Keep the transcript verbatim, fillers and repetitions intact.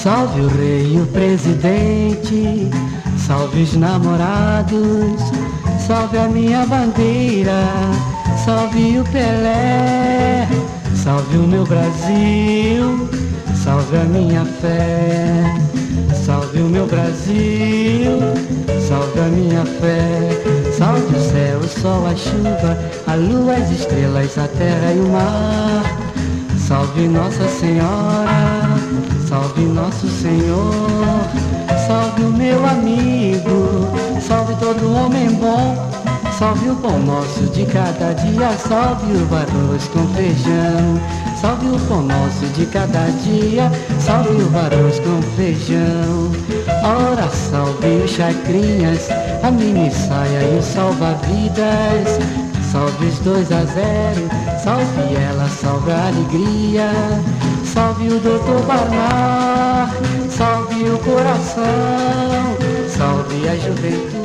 Salve o rei e o presidente, salve os namorados, salve a minha bandeira, salve o Pelé, salve o meu Brasil, salve a minha fé, salve o meu Brasil, salve a minha fé, salve o céu, o sol, a chuva, a lua, as estrelas, a terra e o mar, salve Nossa Senhora, salve nosso Senhor, salve o meu amigo, salve todo homem bom, salve o pão nosso de cada dia, salve o arroz com feijão, salve o pão nosso de cada dia, salve o arroz com feijão. Ora, salve os chacrinhas, a mini saia e o salva-vidas, salve os dois a zero, salve ela, salve a alegria, salve o doutor Barnard, salve o coração, salve a juventude.